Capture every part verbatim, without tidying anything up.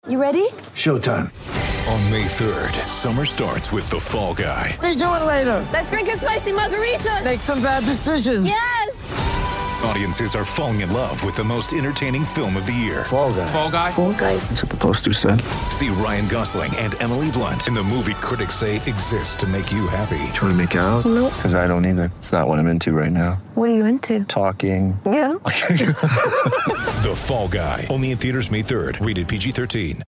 You ready? Showtime. On May third, summer starts with The Fall Guy. Let's do it later. Let's drink a spicy margarita. Make some bad decisions. Yes! Audiences are falling in love with the most entertaining film of the year. Fall Guy. Fall Guy? Fall Guy. That's what the poster said. See Ryan Gosling and Emily Blunt in the movie critics say exists to make you happy. Trying to make it out? Nope. Because I don't either. It's not what I'm into right now. What are you into? Talking. Yeah. The Fall Guy. Only in theaters May third. Rated P G thirteen.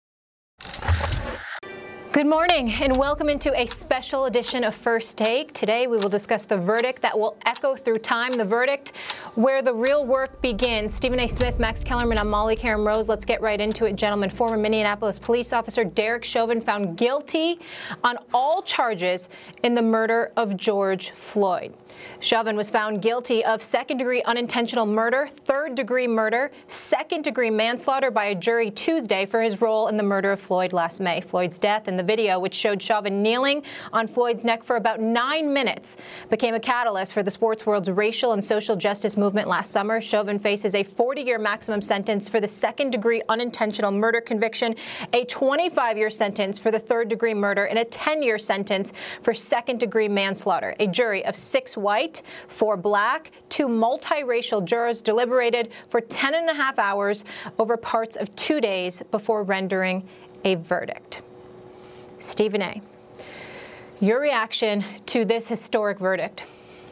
Good morning and welcome into a special edition of First Take. Today we will discuss the verdict that will echo through time, the verdict where the real work begins. Stephen A. Smith, Max Kellerman, I'm Molly Karen Rose. Let's get right into it, gentlemen. Former Minneapolis police officer Derek Chauvin found guilty on all charges in the murder of George Floyd. Chauvin was found guilty of second-degree unintentional murder, third-degree murder, second-degree manslaughter by a jury Tuesday for his role in the murder of Floyd last May. Floyd's death in the video, which showed Chauvin kneeling on Floyd's neck for about nine minutes, became a catalyst for the sports world's racial and social justice movement last summer. Chauvin faces a forty-year maximum sentence for the second-degree unintentional murder conviction, a twenty-five-year sentence for the third-degree murder, and a ten-year sentence for second-degree manslaughter. A jury of six white, four black, two multiracial jurors deliberated for ten and a half hours over parts of two days before rendering a verdict. Stephen A., your reaction to this historic verdict?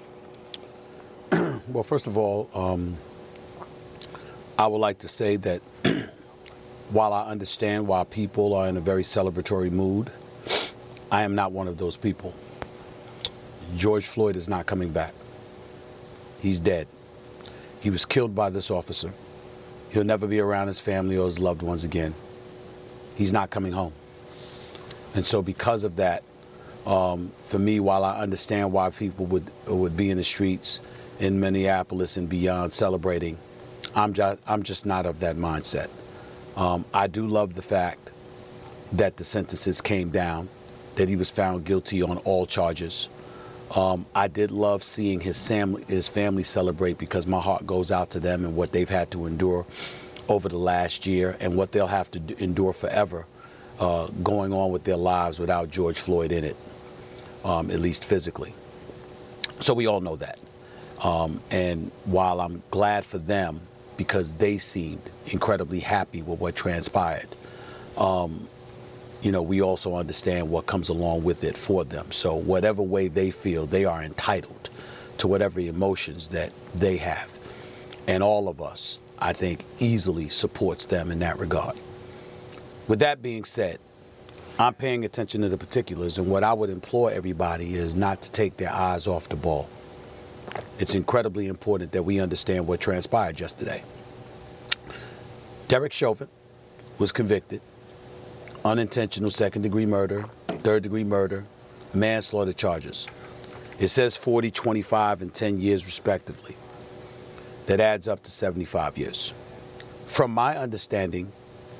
Well, first of all, um, I would like to say that while I understand why people are in a very celebratory mood, I am not one of those people. George Floyd is not coming back. He's dead. He was killed by this officer. He'll never be around his family or his loved ones again. He's not coming home. And so because of that, um, for me, while I understand why people would would be in the streets in Minneapolis and beyond celebrating, I'm just, I'm just not of that mindset. Um, I do love the fact that the sentences came down, that he was found guilty on all charges. Um, I did love seeing his family, his family celebrate, because my heart goes out to them and what they've had to endure over the last year and what they'll have to do, endure forever uh, going on with their lives without George Floyd in it, um, at least physically. So we all know that. Um, and while I'm glad for them because they seemed incredibly happy with what transpired, um, you know, we also understand what comes along with it for them. So whatever way they feel, they are entitled to whatever emotions that they have. And all of us, I think, easily supports them in that regard. With that being said, I'm paying attention to the particulars, and what I would implore everybody is not to take their eyes off the ball. It's incredibly important that we understand what transpired yesterday. Derek Chauvin was convicted. Unintentional second-degree murder, third-degree murder, manslaughter charges. It says forty, twenty-five, and ten years respectively. That adds up to seventy-five years. From my understanding,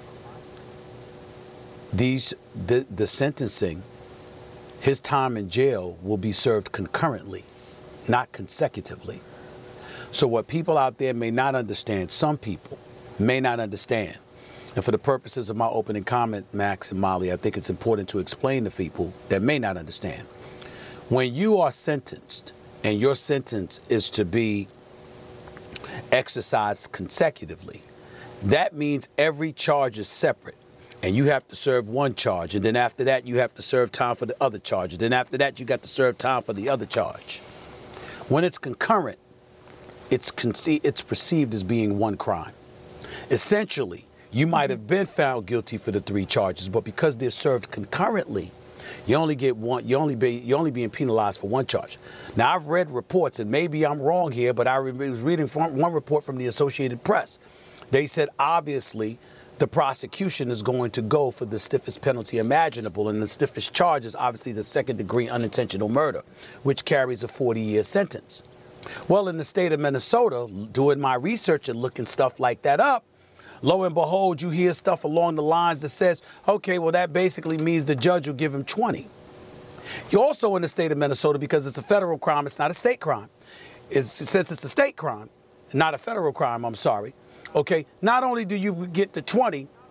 these the, the sentencing, his time in jail will be served concurrently, not consecutively. So what people out there may not understand, some people may not understand, and for the purposes of my opening comment, Max and Molly, I think it's important to explain to people that may not understand. When you are sentenced and your sentence is to be exercised consecutively, that means every charge is separate. And you have to serve one charge. And then after that, you have to serve time for the other charge. And then after that, you got to serve time for the other charge. When it's concurrent, it's, conce- it's perceived as being one crime. Essentially, you might have been found guilty for the three charges, but because they're served concurrently, you only get one. You only be you only being penalized for one charge. Now, I've read reports, and maybe I'm wrong here, but I was reading from one report from the Associated Press. They said obviously the prosecution is going to go for the stiffest penalty imaginable, and the stiffest charge is obviously the second-degree unintentional murder, which carries a forty-year sentence. Well, in the state of Minnesota, doing my research and looking stuff like that up, lo and behold, you hear stuff along the lines that says, okay, well, that basically means the judge will give him twenty. You're also in the state of Minnesota, because it's a federal crime, it's not a state crime. It's, since it's a state crime, not a federal crime, I'm sorry. Okay, not only do you get to twenty,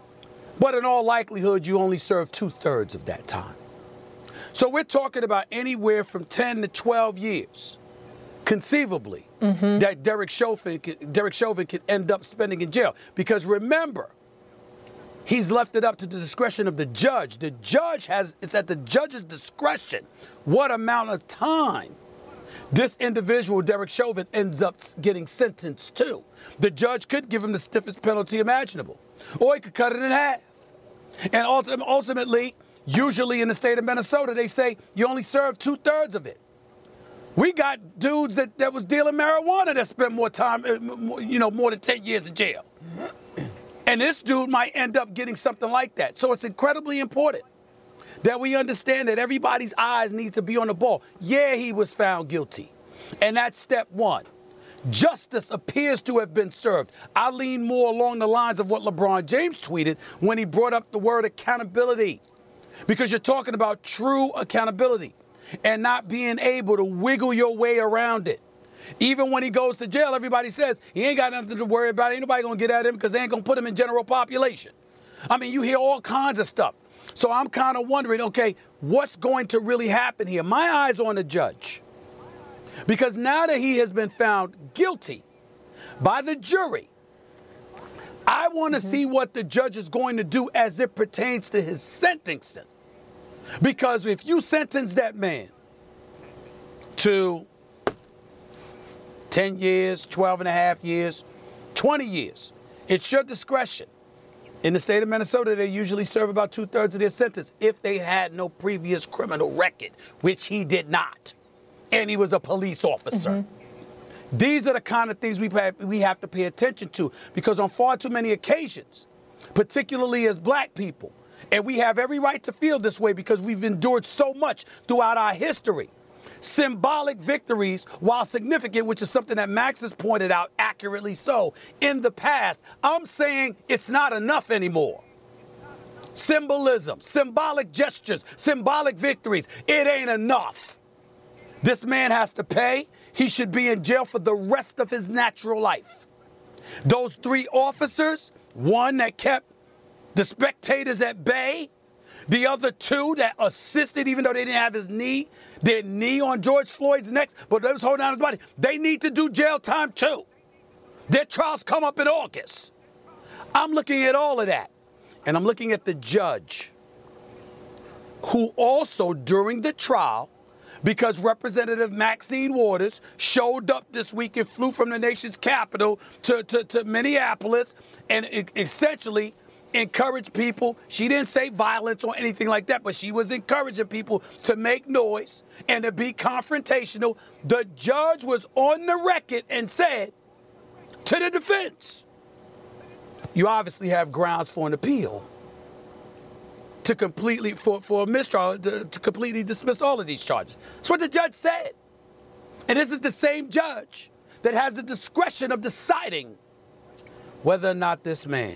But in all likelihood, you only serve two-thirds of that time. So we're talking about anywhere from ten to twelve years, conceivably, mm-hmm. that Derek Chauvin, Derek Chauvin could end up spending in jail. Because remember, he's left it up to the discretion of the judge. The judge has, it's at the judge's discretion what amount of time this individual, Derek Chauvin, ends up getting sentenced to. The judge could give him the stiffest penalty imaginable, or he could cut it in half. And ultimately, usually in the state of Minnesota, they say you only serve two-thirds of it. We got dudes that, that was dealing marijuana that spent more time, you know, more than ten years in jail. And this dude might end up getting something like that. So it's incredibly important that we understand that everybody's eyes need to be on the ball. Yeah, he was found guilty. And that's step one. Justice appears to have been served. I lean more along the lines of what LeBron James tweeted when he brought up the word accountability. Because you're talking about true accountability and not being able to wiggle your way around it. Even when he goes to jail, everybody says he ain't got nothing to worry about. Ain't nobody going to get at him because they ain't going to put him in general population. I mean, you hear all kinds of stuff. So I'm kind of wondering, okay, what's going to really happen here? My eyes on the judge. Because now that he has been found guilty by the jury, I want to mm-hmm. see what the judge is going to do as it pertains to his sentencing. Because if you sentence that man to ten years, twelve and a half years, twenty years, it's your discretion. In the state of Minnesota, they usually serve about two-thirds of their sentence if they had no previous criminal record, which he did not. And he was a police officer. Mm-hmm. These are the kind of things we have, we have to pay attention to, because on far too many occasions, particularly as black people, and we have every right to feel this way because we've endured so much throughout our history, symbolic victories, while significant, which is something that Max has pointed out accurately so, in the past, I'm saying it's not enough anymore. Symbolism, symbolic gestures, symbolic victories, it ain't enough. This man has to pay. He should be in jail for the rest of his natural life. Those three officers, one that kept the spectators at bay, the other two that assisted, even though they didn't have his knee, their knee on George Floyd's neck, but they was holding down his body. They need to do jail time too. Their trials come up in August. I'm looking at all of that. And I'm looking at the judge, who also during the trial, because Representative Maxine Waters showed up this week and flew from the nation's capital to, to, to Minneapolis and it essentially encourage people. She didn't say violence or anything like that, but she was encouraging people to make noise and to be confrontational. The judge was on the record and said to the defense, you obviously have grounds for an appeal to completely, for, for a mistrial, to, to completely dismiss all of these charges. That's what the judge said. And this is the same judge that has the discretion of deciding whether or not this man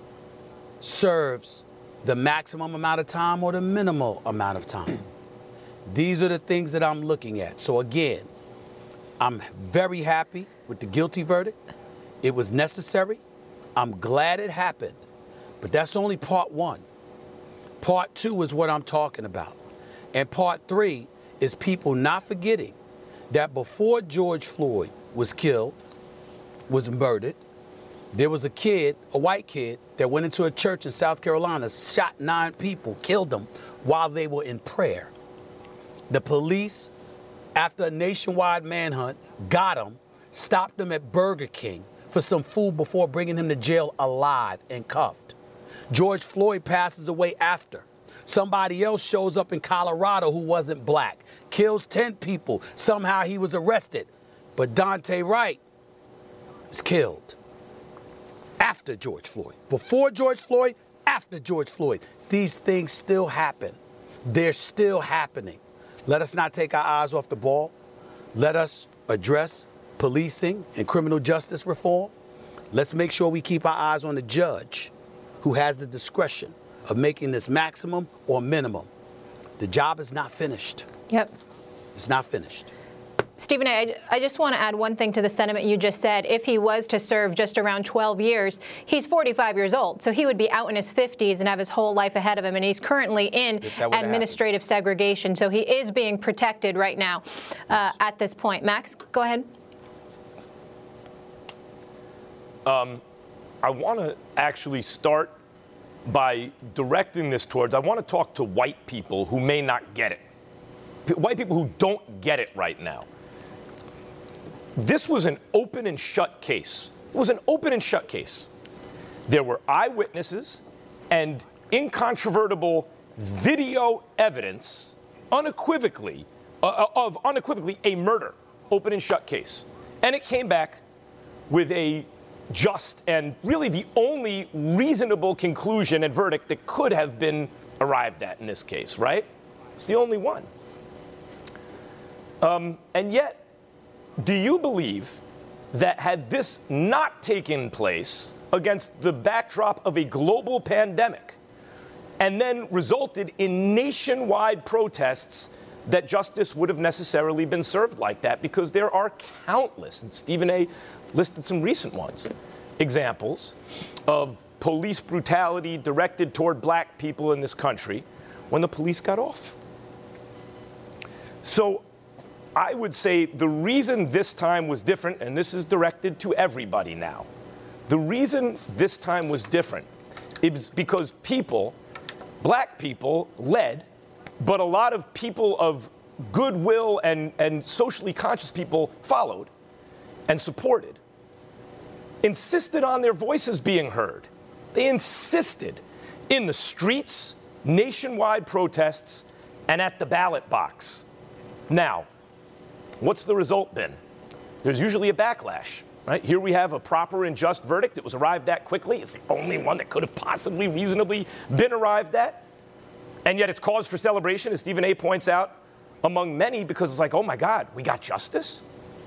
serves the maximum amount of time or the minimal amount of time. These are the things that I'm looking at. So again, I'm very happy with the guilty verdict. It was necessary. I'm glad it happened. But that's only part one. Part two is what I'm talking about. And part three is people not forgetting that before George Floyd was killed, was murdered, there was a kid, a white kid, that went into a church in South Carolina, shot nine people, killed them while they were in prayer. The police, after a nationwide manhunt, got him, stopped him at Burger King for some food before bringing him to jail alive and cuffed. George Floyd passes away after. Somebody else shows up in Colorado who wasn't black, kills ten people. Somehow he was arrested. But Daunte Wright is killed after George Floyd. Before George Floyd, after George Floyd. These things still happen. They're still happening. Let us not take our eyes off the ball. Let us address policing and criminal justice reform. Let's make sure we keep our eyes on the judge who has the discretion of making this maximum or minimum. The job is not finished. Yep. It's not finished. Stephen A., I, I just want to add one thing to the sentiment you just said. If he was to serve just around twelve years, he's forty-five years old. So he would be out in his fifties and have his whole life ahead of him. And he's currently in administrative segregation. So he is being protected right now uh, at this point. Max, go ahead. Um, I want to actually start by directing this towards, I want to talk to white people who may not get it. P- white people who don't get it right now. This was an open and shut case. It was an open and shut case. There were eyewitnesses and incontrovertible video evidence unequivocally uh, of unequivocally a murder, open and shut case. And it came back with a just and really the only reasonable conclusion and verdict that could have been arrived at in this case, right? It's the only one. Um, and yet, do you believe that had this not taken place against the backdrop of a global pandemic and then resulted in nationwide protests, that justice would have necessarily been served like that? Because there are countless, and Stephen A. listed some recent ones, examples of police brutality directed toward black people in this country when the police got off. So I would say the reason this time was different, and this is directed to everybody now, the reason this time was different is because people, black people, led, but a lot of people of goodwill and, and socially conscious people followed and supported, insisted on their voices being heard. They insisted in the streets, nationwide protests, and at the ballot box. Now, what's the result been? There's usually a backlash, right? Here we have a proper and just verdict. It was arrived at quickly. It's the only one that could have possibly reasonably been arrived at. And yet it's cause for celebration, as Stephen A. points out, among many, because it's like, oh my God, we got justice?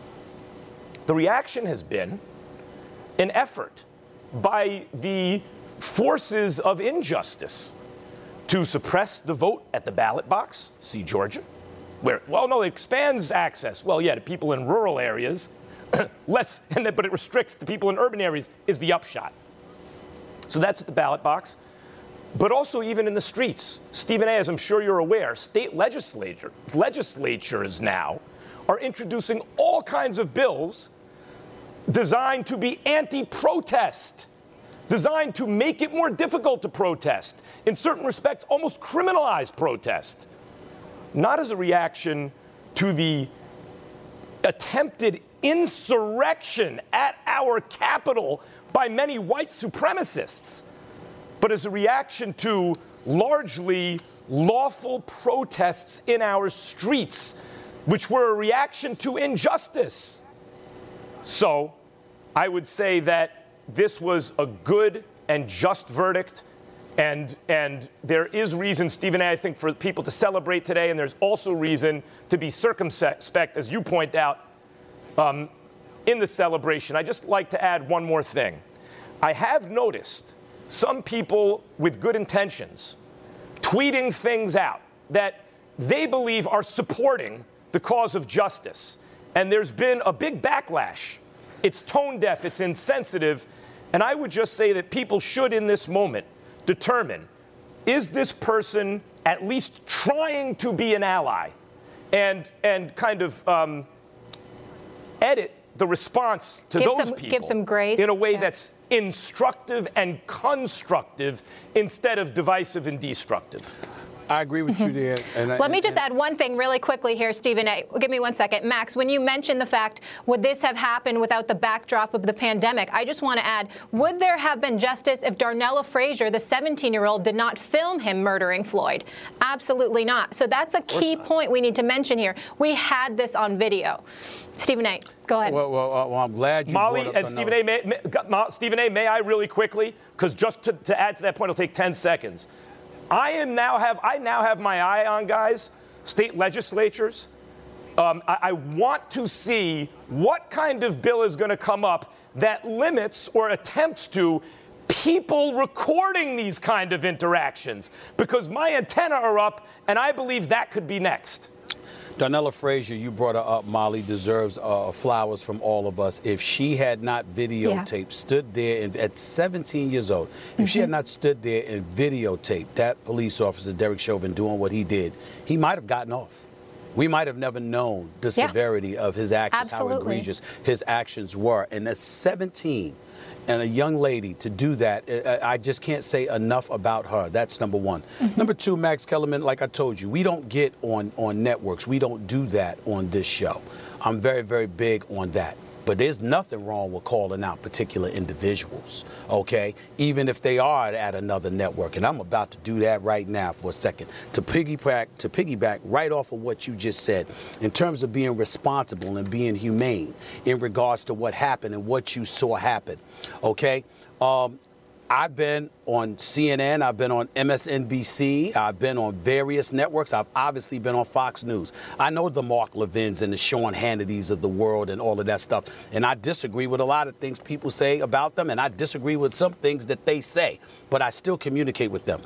The reaction has been an effort by the forces of injustice to suppress the vote at the ballot box. See Georgia, where, well, no, it expands access. Well, yeah, to people in rural areas, less, and then, but it restricts to people in urban areas is the upshot. So that's at the ballot box. But also even in the streets. Stephen A., as I'm sure you're aware, state legislature, legislatures now are introducing all kinds of bills designed to be anti-protest, designed to make it more difficult to protest, in certain respects almost criminalize protest, not as a reaction to the attempted insurrection at our Capitol by many white supremacists, but as a reaction to largely lawful protests in our streets, which were a reaction to injustice. So I would say that this was a good and just verdict, and and there is reason, Stephen A., I think, for people to celebrate today, and there's also reason to be circumspect, as you point out, um, in the celebration. I just like to add one more thing. I have noticed some people with good intentions tweeting things out that they believe are supporting the cause of justice. And there's been a big backlash. It's tone deaf, it's insensitive. And I would just say that people should, in this moment, determine, is this person at least trying to be an ally? And, and kind of um, edit the response to give those some, people give some grace. in a way yeah. that's instructive and constructive instead of divisive and destructive. I agree with you there. And Let I, me just and, add one thing really quickly here, Stephen A. Give me one second. Max, when you mentioned the fact, would this have happened without the backdrop of the pandemic? I just want to add, would there have been justice if Darnella Frazier, the seventeen-year-old, did not film him murdering Floyd? Absolutely not. So that's a key point we need to mention here. We had this on video. Stephen A., go ahead. Well, well, uh, well I'm glad you Molly brought up and Stephen A., may, may, Stephen A., may I really quickly? Because just to, to add to that point, it'll take ten seconds. I am now have I now have my eye on, guys, state legislatures. Um, I, I want to see what kind of bill is going to come up that limits or attempts to people recording these kind of interactions, because my antenna are up, and I believe that could be next. Darnella Frazier, you brought her up, Molly, deserves uh, flowers from all of us. If she had not videotaped, yeah. stood there and, at seventeen years old, if mm-hmm. she had not stood there and videotaped that police officer, Derek Chauvin, doing what he did, he might have gotten off. We might have never known the yeah. severity of his actions, Absolutely. how egregious his actions were. And at seventeen, and a young lady to do that, I just can't say enough about her. That's number one. Mm-hmm. Number two, Max Kellerman, like I told you, we don't get on, on networks. We don't do that on this show. I'm very, very big on that. But there's nothing wrong with calling out particular individuals, okay, even if they are at another network. And I'm about to do that right now for a second to piggyback, to piggyback right off of what you just said in terms of being responsible and being humane in regards to what happened and what you saw happen, okay? Um, I've been on C N N, I've been on M S N B C, I've been on various networks, I've obviously been on Fox News. I know the Mark Levins and the Sean Hannitys of the world and all of that stuff, and I disagree with a lot of things people say about them, and I disagree with some things that they say, but I still communicate with them.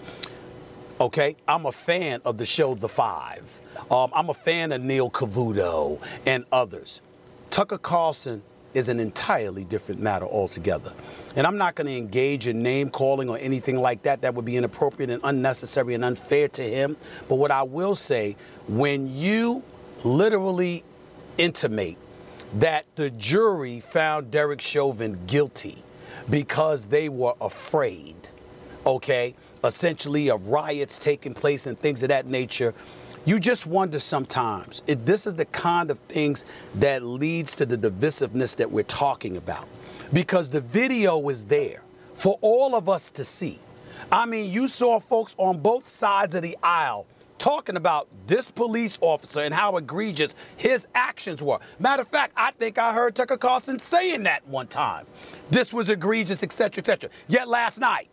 Okay, I'm a fan of the show The Five. Um, I'm a fan of Neil Cavuto and others. Tucker Carlson is an entirely different matter altogether. And I'm not going to engage in name calling or anything like that. That would be inappropriate and unnecessary and unfair to him. But what I will say, when you literally intimate that the jury found Derek Chauvin guilty because they were afraid, okay, essentially of riots taking place and things of that nature, you just wonder sometimes if this is the kind of things that leads to the divisiveness that we're talking about. Because the video is there for all of us to see. I mean, you saw folks on both sides of the aisle talking about this police officer and how egregious his actions were. Matter of fact, I think I heard Tucker Carlson saying that one time. This was egregious, et cetera, et cetera. Yet last night,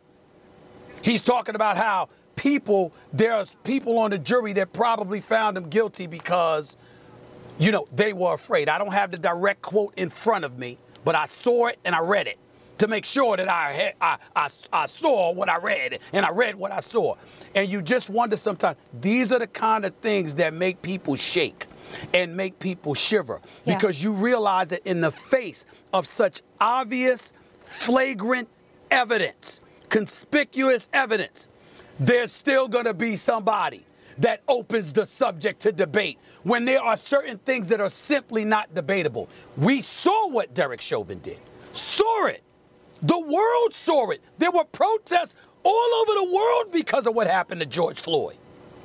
he's talking about how people, there's people on the jury that probably found him guilty because, you know, they were afraid. I don't have the direct quote in front of me, but I saw it and I read it to make sure that I, had, I, I, I saw what I read and I read what I saw. And you just wonder sometimes, these are the kind of things that make people shake and make people shiver yeah. because you realize that in the face of such obvious, flagrant evidence, conspicuous evidence, there's still going to be somebody that opens the subject to debate when there are certain things that are simply not debatable. We saw what Derek Chauvin did. Saw it. The world saw it. There were protests all over the world because of what happened to George Floyd.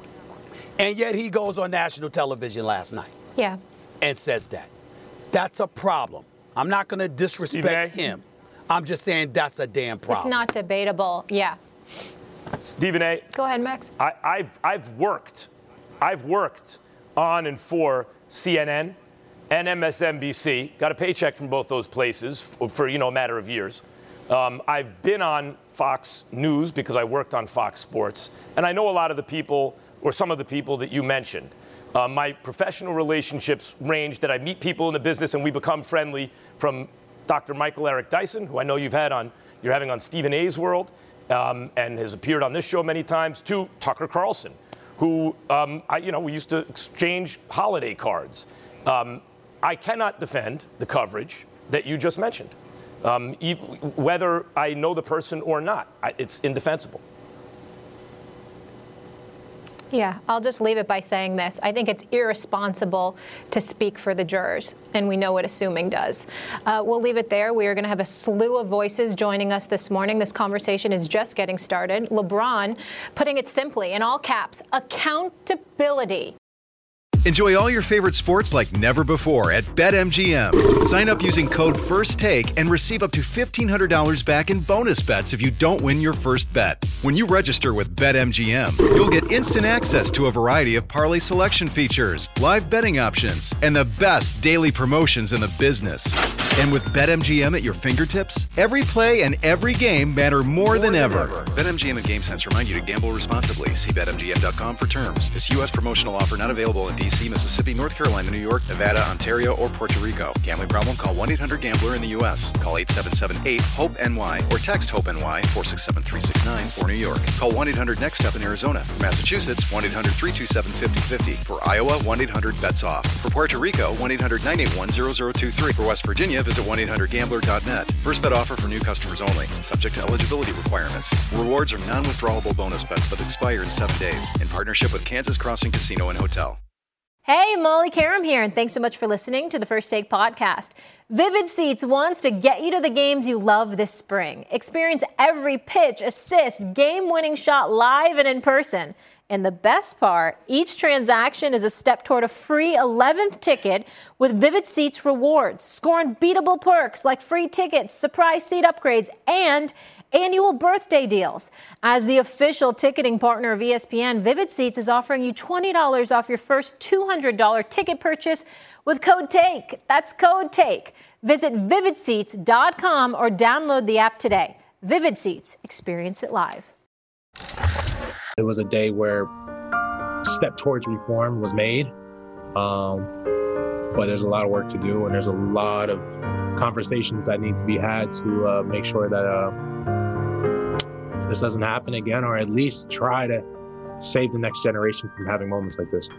And yet he goes on national television last night. Yeah. And says that. That's a problem. I'm not going to disrespect him. I'm just saying that's a damn problem. It's not debatable. Yeah. Stephen A. Go ahead, Max. I, I've I've worked, I've worked on and for C N N and M S N B C. Got a paycheck from both those places for, for you know a matter of years. Um, I've been on Fox News because I worked on Fox Sports, and I know a lot of the people or some of the people that you mentioned. Uh, my professional relationships range that I meet people in the business and we become friendly, from Doctor Michael Eric Dyson, who I know you've had on, you're having on Stephen A's World. Um, and has appeared on this show many times, to Tucker Carlson, who, um, I, you know, we used to exchange holiday cards. Um, I cannot defend the coverage that you just mentioned, um, e- whether I know the person or not. I, it's indefensible. Yeah, I'll just leave it by saying this. I think it's irresponsible to speak for the jurors, and we know what assuming does. Uh, we'll leave it there. We are going to have a slew of voices joining us this morning. This conversation is just getting started. LeBron, putting it simply, in all caps, accountability. Enjoy all your favorite sports like never before at BetMGM. Sign up using code FIRSTTAKE and receive up to fifteen hundred dollars back in bonus bets if you don't win your first bet. When you register with BetMGM, you'll get instant access to a variety of parlay selection features, live betting options, and the best daily promotions in the business. And with BetMGM at your fingertips, every play and every game matter more, more than, than ever. ever. BetMGM and GameSense remind you to gamble responsibly. See Bet M G M dot com for terms. This U S promotional offer not available in D B C, Mississippi, North Carolina, New York, Nevada, Ontario, or Puerto Rico. Gambling problem? Call one eight hundred gambler in the U S. Call eight seven seven eight hope N Y or text HOPE-NY four six seven three six nine for New York. Call one eight hundred next step in Arizona. For Massachusetts, one eight hundred three two seven five zero five zero. For Iowa, one eight hundred bets off. For Puerto Rico, one eight hundred nine eight one zero zero two three. For West Virginia, visit one eight hundred gambler dot net. First bet offer for new customers only. Subject to eligibility requirements. Rewards are non-withdrawable bonus bets that expire in seven days. In partnership with Kansas Crossing Casino and Hotel. Hey, Molly Karam here, and thanks so much for listening to the First Take podcast. Vivid Seats wants to get you to the games you love this spring. Experience every pitch, assist, game-winning shot live and in person. And the best part, each transaction is a step toward a free eleventh ticket with Vivid Seats rewards. Score unbeatable perks like free tickets, surprise seat upgrades, and annual birthday deals. As the official ticketing partner of E S P N, Vivid Seats is offering you twenty dollars off your first two hundred dollars ticket purchase with code TAKE. That's code TAKE. Visit vivid seats dot com or download the app today. Vivid Seats. Experience it live. It was a day where step towards reform was made, um, but there's a lot of work to do, and there's a lot of conversations that need to be had to uh, make sure that uh, this doesn't happen again, or at least try to save the next generation from having moments like this.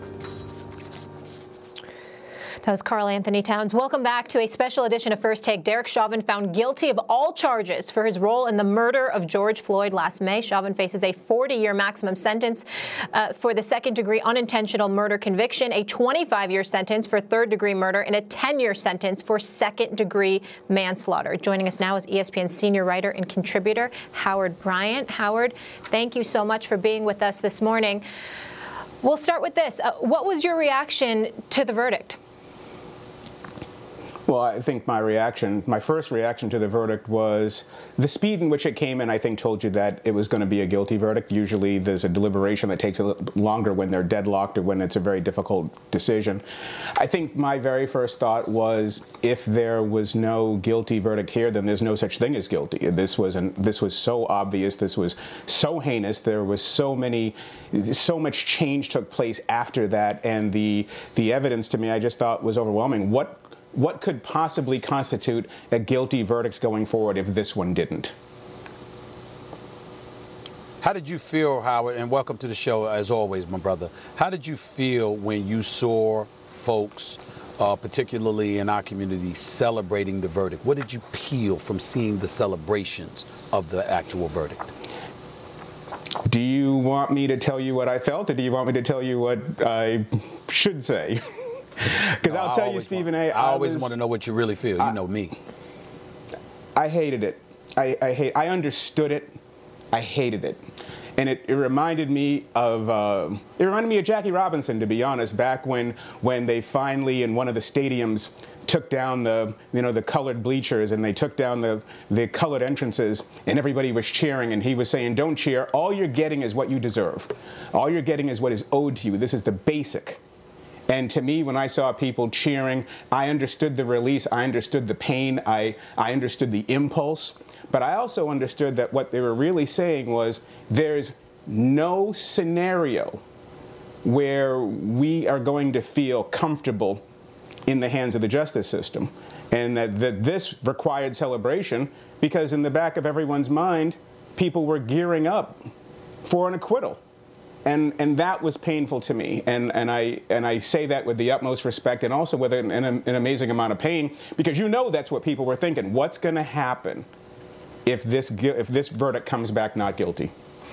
That was Karl Anthony Towns. Welcome back to a special edition of First Take. Derek Chauvin found guilty of all charges for his role in the murder of George Floyd last May. Chauvin faces a forty-year maximum sentence uh, for the second-degree unintentional murder conviction, a twenty-five year sentence for third-degree murder, and a ten year sentence for second-degree manslaughter. Joining us now is E S P N senior writer and contributor Howard Bryant. Howard, thank you so much for being with us this morning. We'll start with this. Uh, what was your reaction to the verdict? Well, I think my reaction, my first reaction to the verdict was the speed in which it came in, I think, told you that it was going to be a guilty verdict. Usually there's a deliberation that takes a little longer when they're deadlocked or when it's a very difficult decision. I think my very first thought was if there was no guilty verdict here, then there's no such thing as guilty. This was an, this was so obvious. This was so heinous. There was so many, so much change took place after that. And the, the evidence to me, I just thought was overwhelming. What What could possibly constitute a guilty verdict going forward if this one didn't? How did you feel, Howard, and welcome to the show, as always, my brother. How did you feel when you saw folks, uh, particularly in our community, celebrating the verdict? What did you feel from seeing the celebrations of the actual verdict? Do you want me to tell you what I felt, or do you want me to tell you what I should say? Because no, I I'll tell you, Stephen want, A. I, I always was, want to know what you really feel. I, you know me. I hated it. I, I hate. I understood it. I hated it, and it, it reminded me of. Uh, it reminded me of Jackie Robinson, to be honest. Back when when they finally in one of the stadiums took down the you know the colored bleachers and they took down the the colored entrances and everybody was cheering and he was saying, "Don't cheer. All you're getting is what you deserve. All you're getting is what is owed to you. This is the basic." And to me, when I saw people cheering, I understood the release, I understood the pain, I, I understood the impulse, but I also understood that what they were really saying was there's no scenario where we are going to feel comfortable in the hands of the justice system, and that, that this required celebration because in the back of everyone's mind, people were gearing up for an acquittal. And and that was painful to me, and and I and I say that with the utmost respect, and also with an, an, an amazing amount of pain, because you know that's what people were thinking. What's going to happen if this if this verdict comes back not guilty?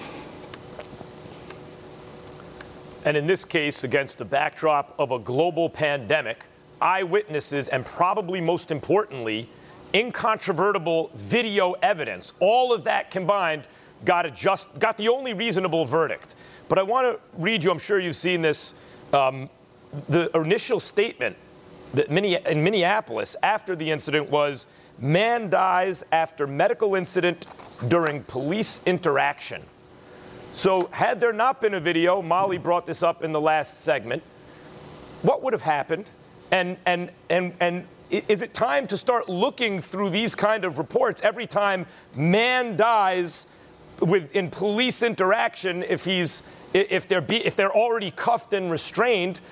And in this case, against the backdrop of a global pandemic, eyewitnesses, and probably most importantly, incontrovertible video evidence, all of that combined got a just got the only reasonable verdict. But I want to read you, I'm sure you've seen this, um, the initial statement that in Minneapolis after the incident was, man dies after medical incident during police interaction. So had there not been a video, Molly brought this up in the last segment, what would have happened? And, and, and, and is it time to start looking through these kind of reports every time man dies with in police interaction if he's if they're be, if they're already cuffed and restrained,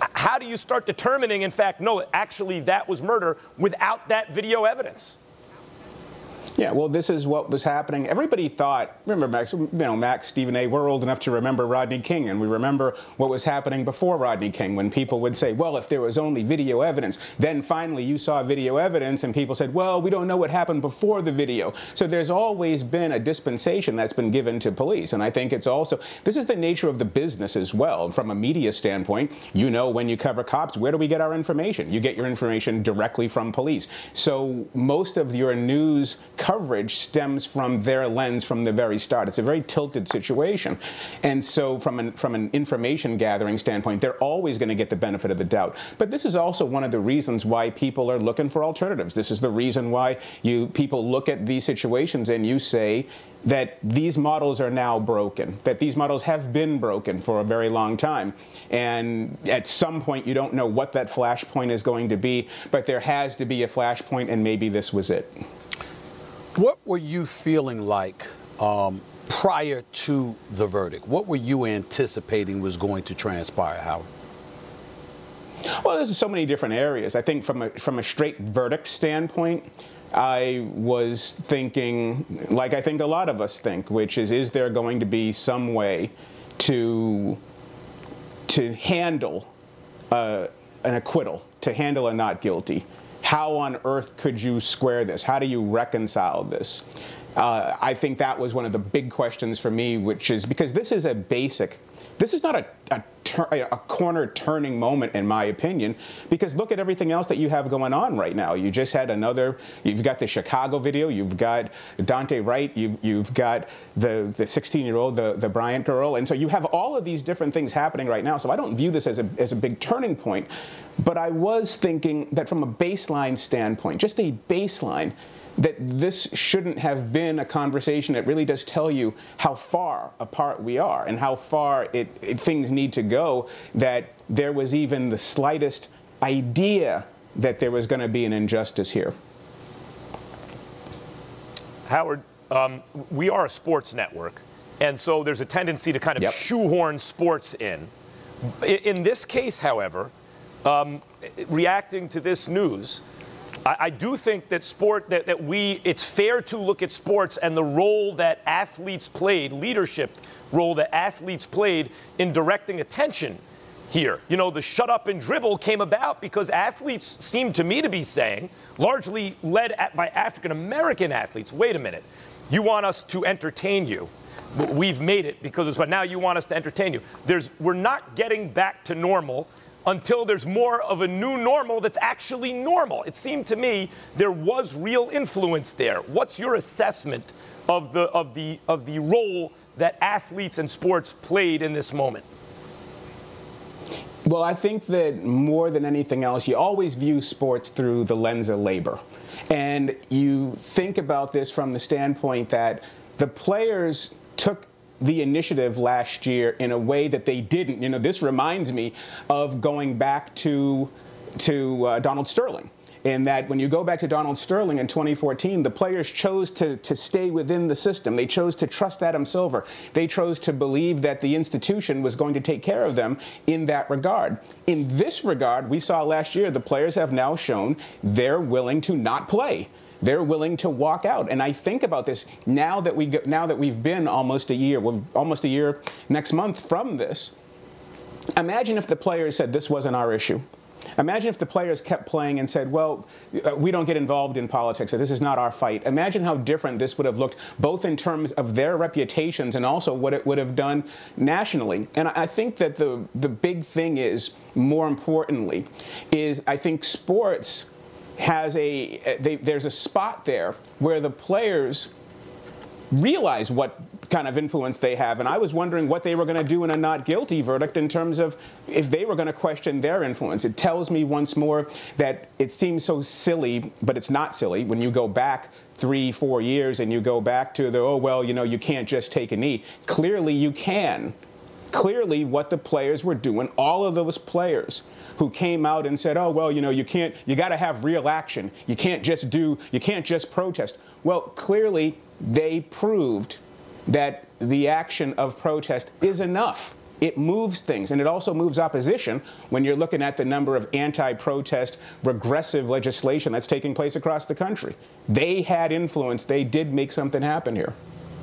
how do you start determining, in fact, no, actually that was murder without that video evidence? Yeah, well, this is what was happening. Everybody thought, remember, Max, you know, Max, Stephen A., we're old enough to remember Rodney King, and we remember what was happening before Rodney King, when people would say, well, if there was only video evidence. Then finally you saw video evidence, and people said, well, we don't know what happened before the video. So there's always been a dispensation that's been given to police, and I think it's also, this is the nature of the business as well. From a media standpoint, you know, when you cover cops, where do we get our information? You get your information directly from police. So most of your news coverage stems from their lens from the very start. It's a very tilted situation. And so from an, from an information gathering standpoint, they're always going to get the benefit of the doubt. But this is also one of the reasons why people are looking for alternatives. This is the reason why you people look at these situations and you say that these models are now broken, that these models have been broken for a very long time. And at some point, you don't know what that flashpoint is going to be, but there has to be a flashpoint, and maybe this was it. What were you feeling like um, prior to the verdict? What were you anticipating was going to transpire, Howard? Well, there's so many different areas. I think from a, from a straight verdict standpoint, I was thinking, like I think a lot of us think, which is, is there going to be some way to, to handle uh, an acquittal, to handle a not guilty? How on earth could you square this? How do you reconcile this? Uh, I think that was one of the big questions for me, which is because this is a basic, this is not a, a, tur a corner-turning moment, in my opinion, because look at everything else that you have going on right now. You just had another, you've got the Chicago video, you've got Dante Wright, you, you've got the the sixteen-year-old, the, the Bryant girl, and so you have all of these different things happening right now, so I don't view this as a, as a big turning point. But I was thinking that from a baseline standpoint, just a baseline, that this shouldn't have been a conversation that really does tell you how far apart we are and how far it, it, things need to go, that there was even the slightest idea that there was going to be an injustice here. Howard, um, we are a sports network, and so there's a tendency to kind of yep. shoehorn sports in. In this case, however, Um, reacting to this news, I, I do think that sport, that, that we, it's fair to look at sports and the role that athletes played, leadership role that athletes played in directing attention here. You know, the shut up and dribble came about because athletes seem to me to be saying, largely led at, by African-American athletes, wait a minute, you want us to entertain you. We've made it because it's what now you want us to entertain you. There's, we're not getting back to normal until there's more of a new normal that's actually normal. It seemed to me there was real influence there. What's your assessment of the of the of the role that athletes and sports played in this moment? Well, I think that more than anything else, you always view sports through the lens of labor. And you think about this from the standpoint that the players took the initiative last year in a way that they didn't. You know, this reminds me of going back to to uh, Donald Sterling, in that when you go back to Donald Sterling in twenty fourteen, the players chose to, to stay within the system. They chose to trust Adam Silver. They chose to believe that the institution was going to take care of them in that regard. In this regard, we saw last year the players have now shown they're willing to not play. They're willing to walk out. And I think about this now that we go, now that we've been almost a year, well, almost a year next month from this. Imagine if the players said this wasn't our issue. Imagine if the players kept playing and said, well, we don't get involved in politics, so this is not our fight. Imagine how different this would have looked, both in terms of their reputations and also what it would have done nationally. And I think that the, the big thing is, more importantly, is I think sports has a, they, there's a spot there where the players realize what kind of influence they have. And I was wondering what they were going to do in a not guilty verdict in terms of if they were going to question their influence. It tells me once more that it seems so silly, but it's not silly when you go back three, four years and you go back to the, oh, well, you know, you can't just take a knee. Clearly you can. Clearly what the players were doing, all of those players who came out and said, oh, well, you know, you can't, you got to have real action. You can't just do, you can't just protest. Well, clearly they proved that the action of protest is enough it moves things. And it also moves opposition when you're looking at the number of anti-protest, regressive legislation that's taking place across the country. They had influence. They did make something happen here.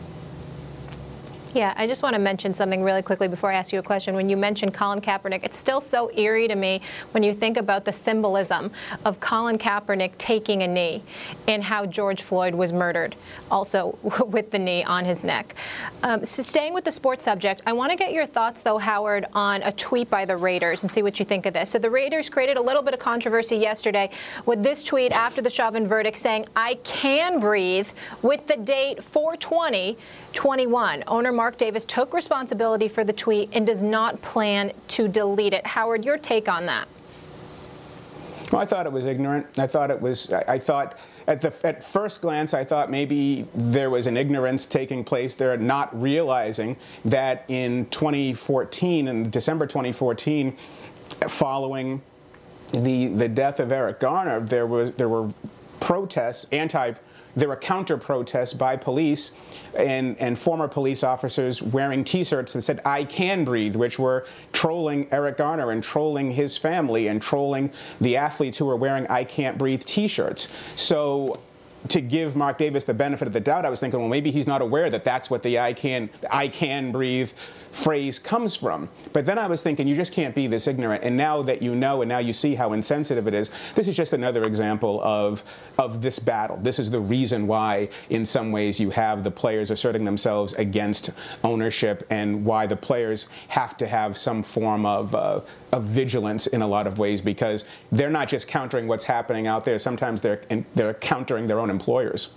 Yeah, I just want to mention something really quickly before I ask you a question. When you mentioned Colin Kaepernick, it's still so eerie to me when you think about the symbolism of Colin Kaepernick taking a knee and how George Floyd was murdered, also with the knee on his neck. Um, so staying with the sports subject, I want to get your thoughts, though, Howard, on a tweet by the Raiders and see what you think of this. So the Raiders created a little bit of controversy yesterday with this tweet after the Chauvin verdict saying, "I can breathe," with the date four twenty twenty-one. Owner Mark Davis took responsibility for the tweet and does not plan to delete it. Howard, your take on that? Well, I thought it was ignorant. I thought it was, I, I thought at the at first glance, I thought maybe there was an ignorance taking place there, not realizing that in twenty fourteen, in December twenty fourteen, following the the death of Eric Garner, there was there were protests, anti There were counter-protests by police and, and former police officers wearing T-shirts that said, "I can breathe," which were trolling Eric Garner and trolling his family and trolling the athletes who were wearing "I can't breathe" T-shirts. So to give Mark Davis the benefit of the doubt, I was thinking, well, maybe he's not aware that that's what the I can, I can breathe phrase comes from. But then I was thinking, you just can't be this ignorant. And now that you know, and now you see how insensitive it is, this is just another example of, of this battle. This is the reason why, in some ways, you have the players asserting themselves against ownership, and why the players have to have some form of, uh, of vigilance in a lot of ways, because they're not just countering what's happening out there. Sometimes they're, they're countering their own employers.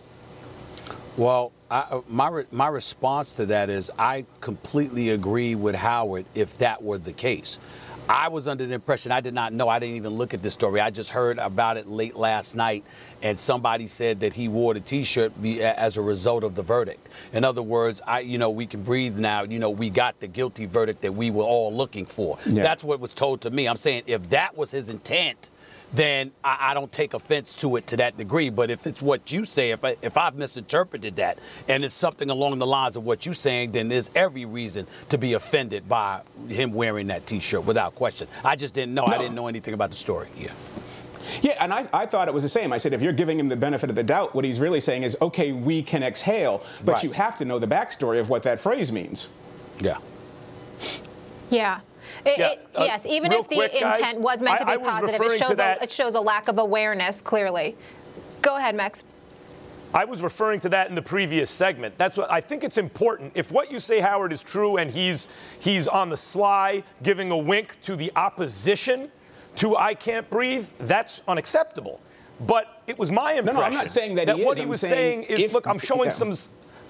Well, I, my re- my response to that is I completely agree with Howard if that were the case. I was under the impression, I did not know, I didn't even look at this story. I just heard about it late last night, and somebody said that he wore the T-shirt be, as a result of the verdict. In other words, I, you know, we can breathe now. You know, we got the guilty verdict that we were all looking for. Yeah. That's what was told to me. I'm saying if that was his intent, then I, I don't take offense to it to that degree. But if it's what you say, if I, if I've misinterpreted that, and it's something along the lines of what you're saying, then there's every reason to be offended by him wearing that T-shirt, without question. I just didn't know. No. I didn't know anything about the story. Yeah. Yeah, and I, I thought it was the same. I said, if you're giving him the benefit of the doubt, what he's really saying is, okay, we can exhale, but right. you have to know the backstory of what that phrase means. Yeah. Yeah. It, yeah, it, uh, yes, even if the quick, intent guys, was meant to be I, I positive, it shows, a, it shows a lack of awareness, clearly. Go ahead, Max. I was referring to that in the previous segment. That's what I think it's important. If what you say, Howard, is true, and he's he's on the sly giving a wink to the opposition to "I can't breathe," that's unacceptable. But it was my impression no, no, I'm not saying that, that he what is. he I'm was saying saying is, if, look, I'm showing yeah. some.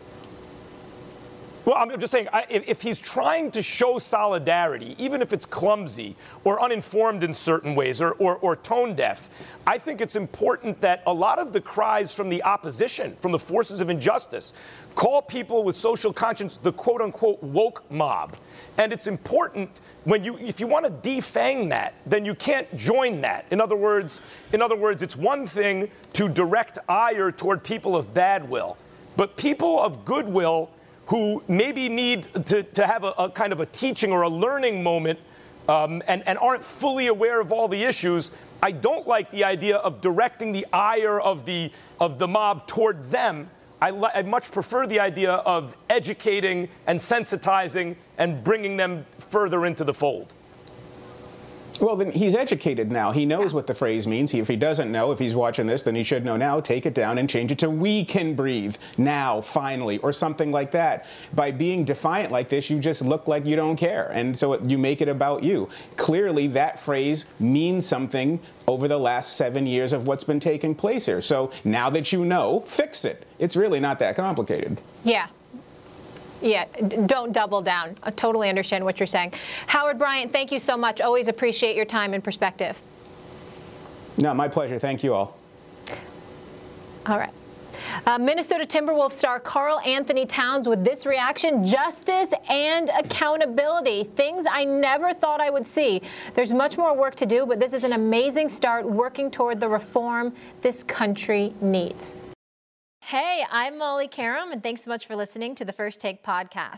Well, I'm just saying, I, if, if he's trying to show solidarity, even if it's clumsy or uninformed in certain ways, or, or, or tone deaf, I think it's important that a lot of the cries from the opposition, from the forces of injustice, call people with social conscience the quote-unquote woke mob. And it's important when you, if you want to defang that, then you can't join that. In other words, in other words, it's one thing to direct ire toward people of bad will, but people of goodwill who maybe need to, to have a, a kind of a teaching or a learning moment um, and, and aren't fully aware of all the issues, I don't like the idea of directing the ire of the, of the mob toward them. I, li- I much prefer the idea of educating and sensitizing and bringing them further into the fold. Well, then he's educated now. He knows what the phrase means. He, if he doesn't know, if he's watching this, then he should know now. Take it down and change it to "we can breathe now, finally," or something like that. By being defiant like this, you just look like you don't care. And so it, you make it about you. Clearly, that phrase means something over the last seven years of what's been taking place here. So now that you know, fix it. It's really not that complicated. Yeah. Yeah, don't double down. I totally understand what you're saying. Howard Bryant, thank you so much. Always appreciate your time and perspective. No, my pleasure. Thank you all. All right. Uh, Minnesota Timberwolves star Karl Anthony Towns with this reaction: justice and accountability. Things I never thought I would see. There's much more work to do, but this is an amazing start working toward the reform this country needs. Hey, I'm Molly Karam, and thanks so much for listening to the First Take podcast.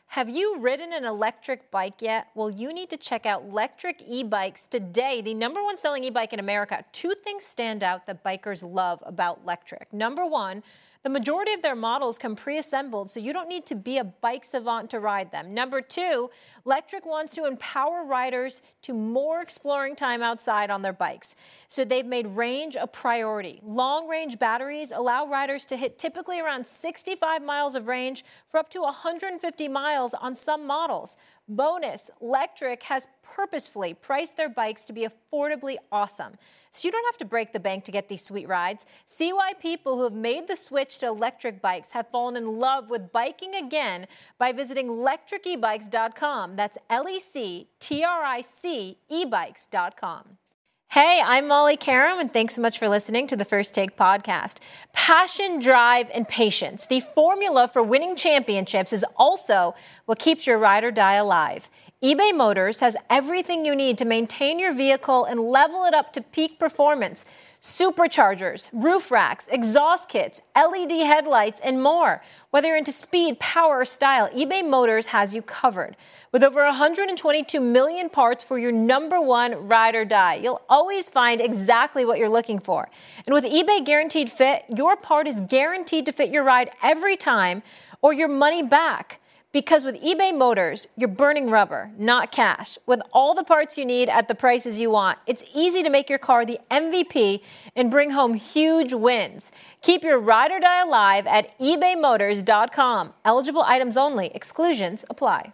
Have you ridden an electric bike yet? Well, you need to check out Lectric E-Bikes today, the number one selling e-bike in America. Two things stand out that bikers love about Lectric. Number one, the majority of their models come pre-assembled, so you don't need to be a bike savant to ride them. Number two, Lectric wants to empower riders to more exploring time outside on their bikes. So they've made range a priority. Long-range batteries allow riders to hit typically around sixty-five miles of range for up to one hundred fifty miles on some models. Bonus, Lectric has purposefully priced their bikes to be affordably awesome. So you don't have to break the bank to get these sweet rides. See why people who have made the switch to electric bikes have fallen in love with biking again by visiting lectric e bikes dot com. That's L E C T R I C e bikes dot com. Hey, I'm Molly Karam, and thanks so much for listening to the First Take podcast. Passion, drive, and patience. The formula for winning championships is also what keeps your ride or die alive. eBay Motors has everything you need to maintain your vehicle and level it up to peak performance. Superchargers, roof racks, exhaust kits, L E D headlights, and more. Whether you're into speed, power, or style, eBay Motors has you covered. With over one hundred twenty-two million parts for your number one ride or die, you'll always find exactly what you're looking for. And with eBay Guaranteed Fit, your part is guaranteed to fit your ride every time or your money back. Because with eBay Motors, you're burning rubber, not cash. With all the parts you need at the prices you want, it's easy to make your car the M V P and bring home huge wins. Keep your ride or die alive at ebay motors dot com. Eligible items only. Exclusions apply.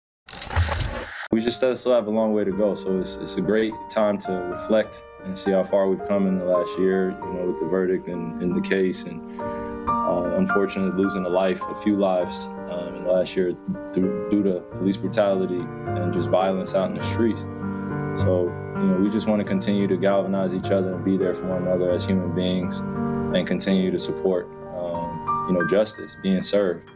We just still have a long way to go, so it's, it's a great time to reflect and see how far we've come in the last year, you know, with the verdict and in the case, and uh, unfortunately losing a life, a few lives um, in the last year through, due to police brutality and just violence out in the streets. So, you know, we just want to continue to galvanize each other and be there for one another as human beings and continue to support, um, you know, justice being served.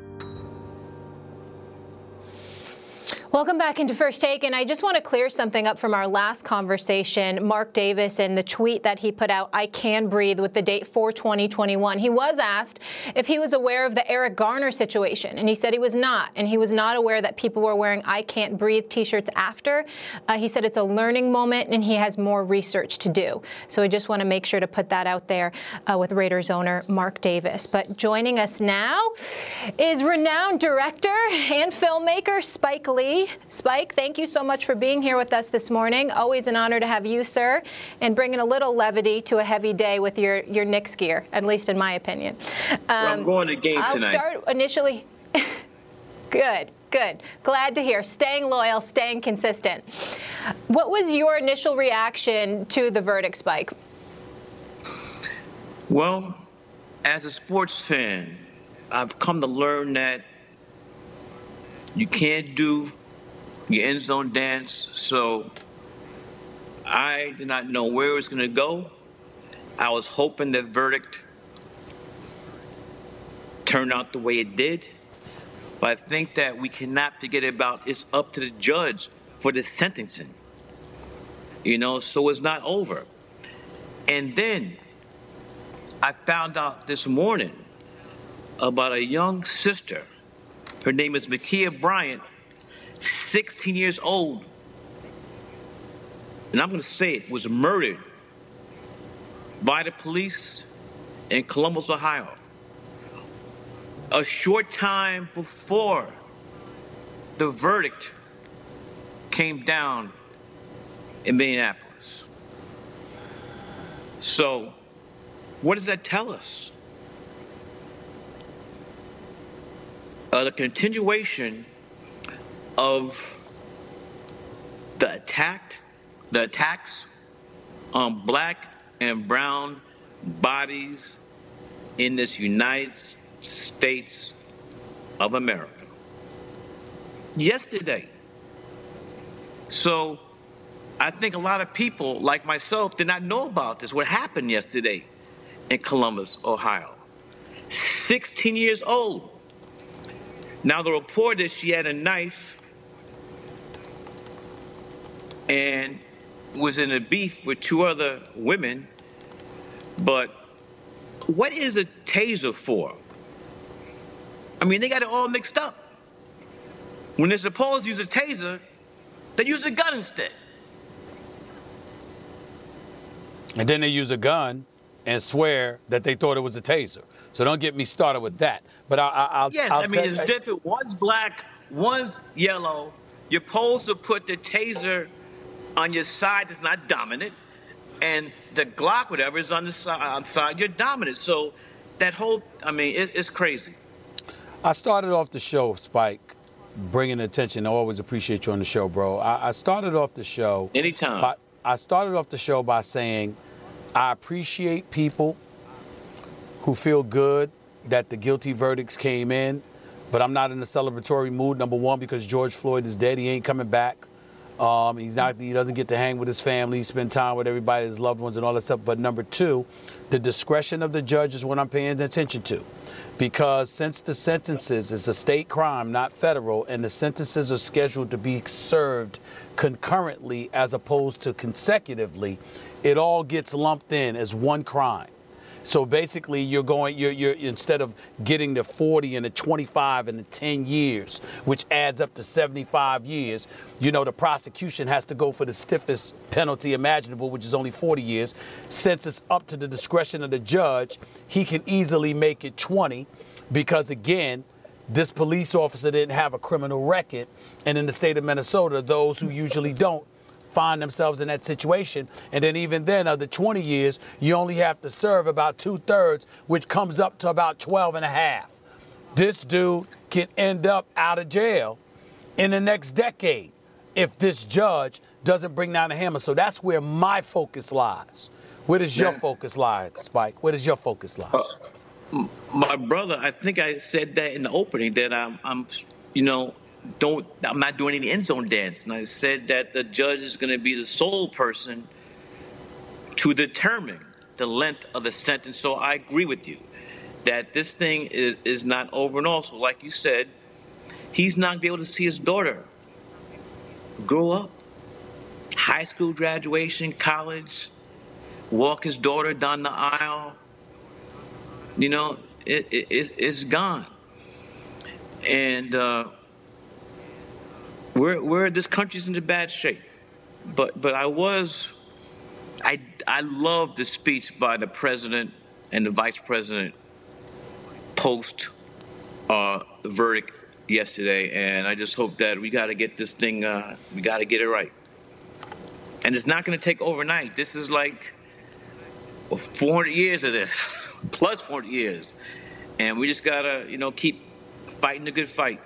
Welcome back into First Take, and I just want to clear something up from our last conversation. Mark Davis and the tweet that he put out, I can breathe, with the date four twenty twenty-one. He was asked if he was aware of the Eric Garner situation, and he said he was not, and he was not aware that people were wearing I can't breathe t-shirts after. Uh, he said it's a learning moment, and he has more research to do. So I just want to make sure to put that out there uh, with Raiders owner Mark Davis. But joining us now is renowned director and filmmaker Spike Lee. Spike, thank you so much for being here with us this morning. Always an honor to have you, sir, and bringing a little levity to a heavy day with your, your Knicks gear, at least in my opinion. Um, well, I'm going to game I'll tonight. I'll start initially. Good, good. Glad to hear. Staying loyal, staying consistent. What was your initial reaction to the verdict, Spike? Well, as a sports fan, I've come to learn that you can't do your end zone dance, so I did not know where it was going to go. I was hoping the verdict turned out the way it did, but I think that we cannot forget about it's up to the judge for the sentencing. You know, so it's not over. And then I found out this morning about a young sister. Her name is Ma'Khia Bryant, sixteen years old, and I'm going to say it, was murdered by the police in Columbus, Ohio, a short time before the verdict came down in Minneapolis. So, what does that tell us? Uh, the continuation of the attack, the attacks on black and brown bodies in this United States of America. Yesterday. So I think a lot of people like myself did not know about this, what happened yesterday in Columbus, Ohio. sixteen years old. Now the report is she had a knife and was in a beef with two other women, but what is a taser for? I mean, they got it all mixed up. When they're supposed to use a taser, they use a gun instead. And then they use a gun and swear that they thought it was a taser. So don't get me started with that. But I, I, I'll. Yes, I'll I mean, tell- it's different. One's black, one's yellow. You're supposed to put the taser on your side that's not dominant, and the Glock, whatever, is on the side, on the side you're dominant. So that whole, I mean, it, it's crazy. I started off the show, Spike, bringing attention. I always appreciate you on the show, bro. I, I started off the show. Anytime. By, I started off the show by saying I appreciate people who feel good that the guilty verdicts came in, but I'm not in a celebratory mood, number one, because George Floyd is dead. He ain't coming back. Um, he's not. He doesn't get to hang with his family, spend time with everybody, his loved ones, and all that stuff. But number two, the discretion of the judge is what I'm paying attention to, because since the sentences is a state crime, not federal, and the sentences are scheduled to be served concurrently as opposed to consecutively, it all gets lumped in as one crime. So basically, you're going, you're, you're instead of getting the forty and the twenty-five and the ten years, which adds up to seventy-five years, you know, the prosecution has to go for the stiffest penalty imaginable, which is only forty years. Since it's up to the discretion of the judge, he can easily make it twenty because, again, this police officer didn't have a criminal record. And in the state of Minnesota, those who usually don't find themselves in that situation. And then even then, of the twenty years, you only have to serve about two thirds, which comes up to about twelve and a half. This dude can end up out of jail in the next decade if this judge doesn't bring down the hammer. So that's where my focus lies. Where does your Yeah. focus lie, Spike? Where does your focus lie? Uh, my brother, I think I said that in the opening that I'm, I'm you know, don't I'm not doing any end zone dance, and I said that the judge is going to be the sole person to determine the length of the sentence. So I agree with you that this thing is, is not over. And also, like you said, he's not going to be able to see his daughter grow up, high school graduation, college, walk his daughter down the aisle. You know, it, it, it's gone. And uh, we're, we're, this country's in bad shape. But but I was, I, I loved the speech by the president and the vice president post uh, the verdict yesterday. And I just hope that we got to get this thing, uh, we got to get it right. And it's not going to take overnight. This is like well, four hundred years of this, plus four hundred years. And we just got to, you know, keep fighting the good fight.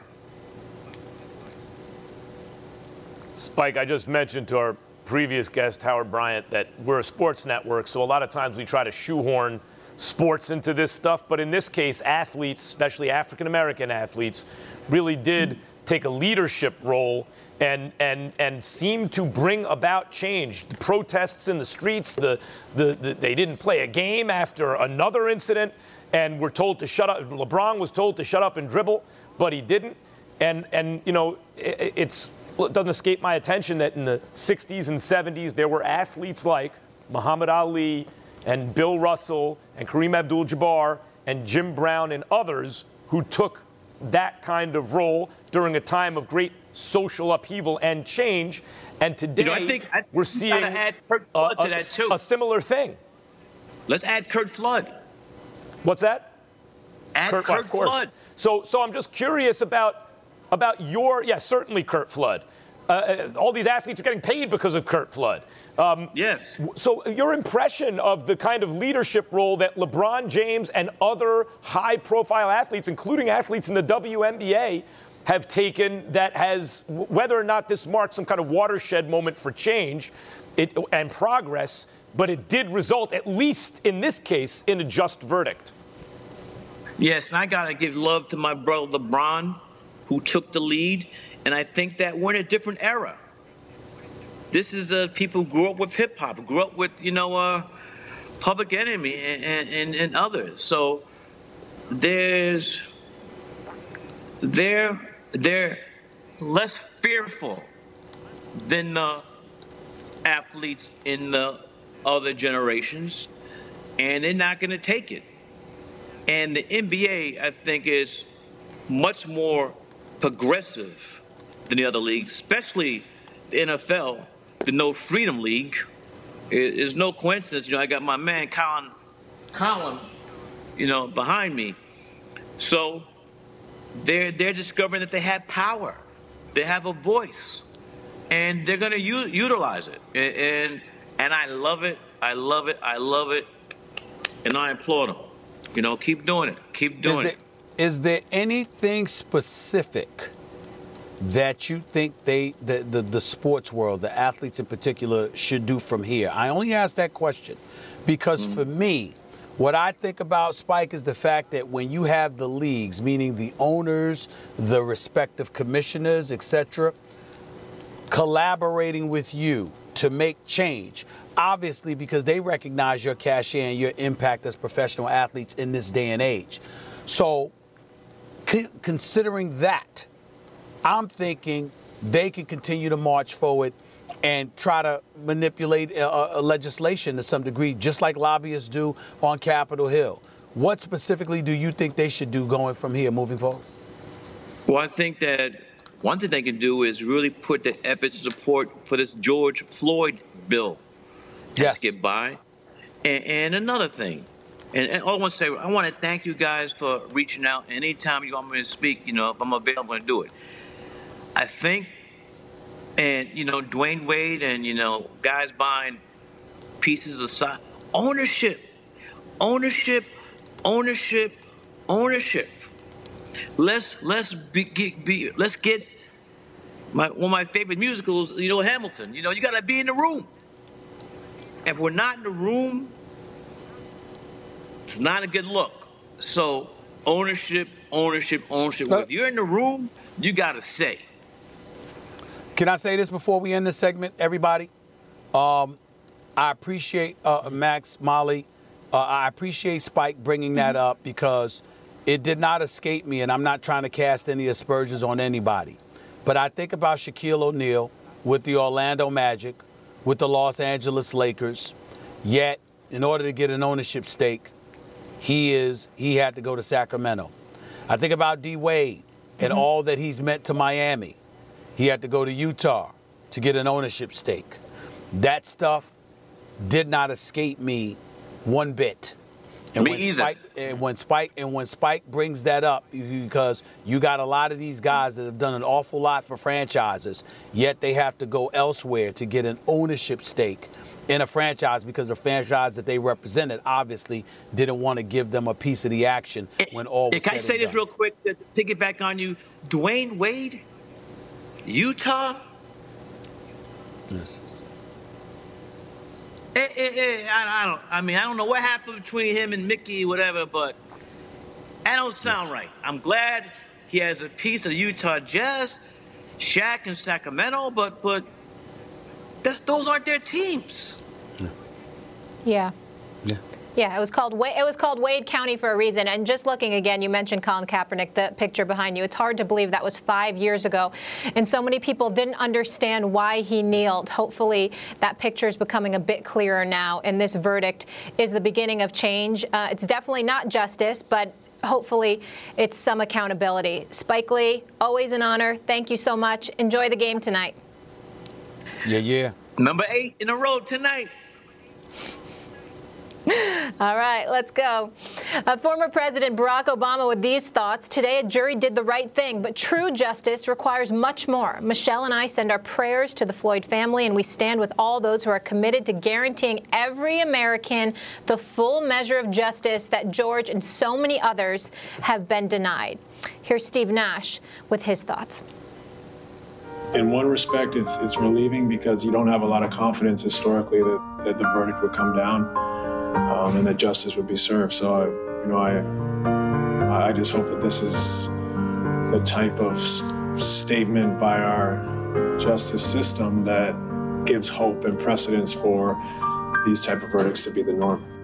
Spike, I just mentioned to our previous guest, Howard Bryant, that we're a sports network, so a lot of times we try to shoehorn sports into this stuff. But in this case, athletes, especially African-American athletes, really did take a leadership role and and and seem to bring about change. The protests in the streets, the, the, the they didn't play a game after another incident, and were told to shut up. LeBron was told to shut up and dribble, but he didn't. And, and you know, it, it's... It doesn't escape my attention that in the sixties and seventies, there were athletes like Muhammad Ali and Bill Russell and Kareem Abdul-Jabbar and Jim Brown and others who took that kind of role during a time of great social upheaval and change. And today, You know, I think- I think we're we seeing gotta add Kurt a, Flood to a- that, too. a similar thing. Let's add Kurt Flood. What's that? Add Kurt, of course. Flood. So, so I'm just curious about about your, yeah, certainly Kurt Flood. Uh, all these athletes are getting paid because of Kurt Flood. Um, yes. So your impression of the kind of leadership role that LeBron James and other high-profile athletes, including athletes in the W N B A, have taken that has, whether or not this marks some kind of watershed moment for change it, and progress, but it did result, at least in this case, in a just verdict. Yes, and I got to give love to my brother LeBron, who took the lead. And I think that we're in a different era. This is uh, people who grew up with hip hop, grew up with, you know, uh, Public Enemy and, and, and others. So there's, they're, they're less fearful than the athletes in the other generations, and they're not going to take it. And the N B A, I think, is much more progressive than the other leagues, especially the N F L, the No Freedom League. It is no coincidence. You know, I got my man Colin, Colin, you know, behind me. So they're they're discovering that they have power, they have a voice, and they're going to u- utilize it. And, and and I love it. I love it. I love it. And I applaud them. You know, keep doing it. Keep doing is there, it. Is there anything specific that you think they, the, the, the sports world, the athletes in particular, should do from here? I only ask that question because mm-hmm. for me, what I think about, Spike, is the fact that when you have the leagues, meaning the owners, the respective commissioners, et cetera, collaborating with you to make change, obviously because they recognize your cachet and your impact as professional athletes in this day and age. So c- considering that, I'm thinking they can continue to march forward and try to manipulate a, a legislation to some degree, just like lobbyists do on Capitol Hill. What specifically do you think they should do going from here, moving forward? Well, I think that one thing they can do is really put the efforts of support for this George Floyd bill. Yes. Get by. And, and another thing, and, and all I want to say, I want to thank you guys for reaching out. Anytime you want me to speak, you know, if I'm available to do it. I think, and, you know, Dwayne Wade and, you know, guys buying pieces of stock, ownership, ownership, ownership, ownership. Let's let's be, get, be let's get my one of my favorite musicals, you know, Hamilton. You know, you got to be in the room. If we're not in the room, it's not a good look. So ownership, ownership, ownership. If you're in the room, you got to say. Can I say this before we end this segment, everybody? Um, I appreciate uh, Max, Molly. Uh, I appreciate Spike bringing that up because it did not escape me, and I'm not trying to cast any aspersions on anybody. But I think about Shaquille O'Neal with the Orlando Magic, with the Los Angeles Lakers. Yet, in order to get an ownership stake, he is he had to go to Sacramento. I think about D. Wade and mm-hmm. all that he's meant to Miami. He had to go to Utah to get an ownership stake. That stuff did not escape me one bit. And me when either. Spike, and when Spike and when Spike brings that up, because you got a lot of these guys that have done an awful lot for franchises, yet they have to go elsewhere to get an ownership stake in a franchise because the franchise that they represented obviously didn't want to give them a piece of the action when all was Can I said say and this done. real quick to take it back on you? Dwayne Wade, Utah. Yes. Eh, eh, eh, I, I don't. I mean, I don't know what happened between him and Mickey, whatever, but that don't sound right. I'm glad he has a piece of Utah Jazz, Shaq in Sacramento, but but that's, those aren't their teams. Yeah. Yeah. Yeah, it was called Wade, it was called Wade County for a reason. And just looking again, you mentioned Colin Kaepernick, the picture behind you. It's hard to believe that was five years ago. And so many people didn't understand why he kneeled. Hopefully that picture is becoming a bit clearer now. And this verdict is the beginning of change. Uh, it's definitely not justice, but hopefully it's some accountability. Spike Lee, always an honor. Thank you so much. Enjoy the game tonight. Yeah, yeah. Number eight in a row tonight. All right, let's go. Uh, former President Barack Obama with these thoughts. Today, a jury did the right thing, but true justice requires much more. Michelle and I send our prayers to the Floyd family, and we stand with all those who are committed to guaranteeing every American the full measure of justice that George and so many others have been denied. Here's Steve Nash with his thoughts. In one respect, it's it's relieving because you don't have a lot of confidence historically that, that the verdict would come down. Um, and that justice would be served. So, I, you know, I I just hope that this is the type of st- statement by our justice system that gives hope and precedence for these type of verdicts to be the norm.